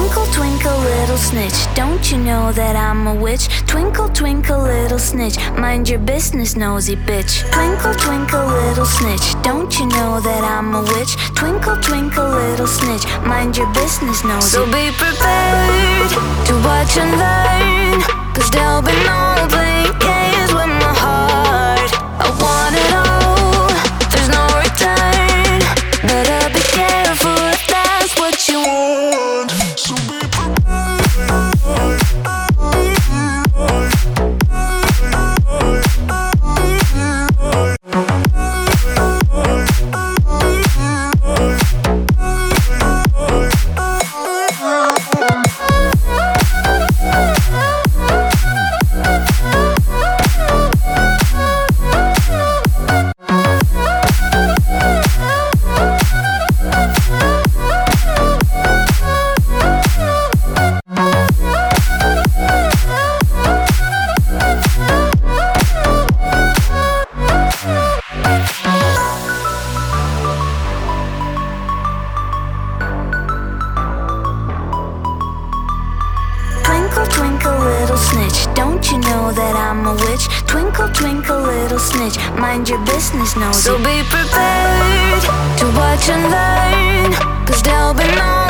Twinkle, twinkle, little snitch, don't you know that I'm a witch? Twinkle, twinkle, little snitch, mind your business, nosy bitch. Twinkle, twinkle, little snitch, don't you know that I'm a witch? Twinkle, twinkle, little snitch, mind your business, nosy. So be prepared to watch and learn, 'cause there'll be no playing games with my heart. I want it all, there's no return. Better be careful if that's what you want. So be twinkle, little snitch, don't you know that I'm a witch? Twinkle, twinkle, little snitch, mind your business, nosy. So be prepared to watch and learn, 'cause there'll be no